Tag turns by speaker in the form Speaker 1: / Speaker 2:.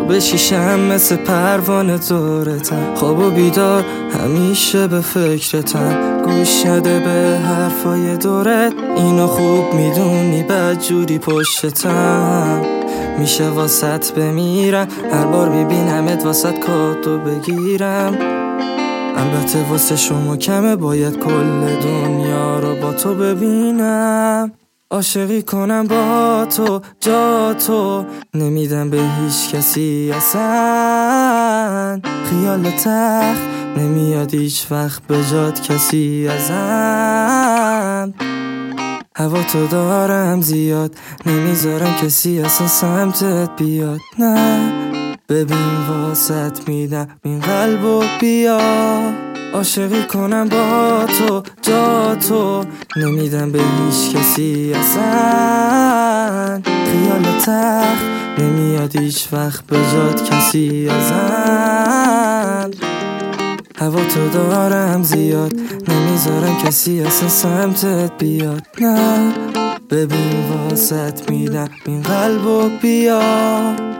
Speaker 1: بشیشم مثل پروانه دورتم، خواب و بیدار همیشه به فکرتم. گوش نده به حرفای دورت، اینو خوب میدونی بدجوری پشتتم. میشه واسط بمیرم، هر بار میبینمت واسط کادو بگیرم. البته واسه شما کمه، باید کل دنیا رو با تو ببینم. عاشقی کنم با تو، جا تو نمیدم به هیچ کسی اصلا. خیال تخت نمیاد هیچ وقت به جات کسی ازم. هوا تو دارم زیاد، نمیذارم کسی اصلا سمتت بیاد. نه ببین واسط میدم این قلبو بیا. عاشقی کنم با تو، جا تو نمیدم به هیچ کسی اصلا. خیال تخت نمیاد هیچ وقت به جات کسی ازم. هوا تو دارم زیاد، نمیذارم کسی اصلا سمتت بیاد. نه ببین واسط میدم این قلبو بیا.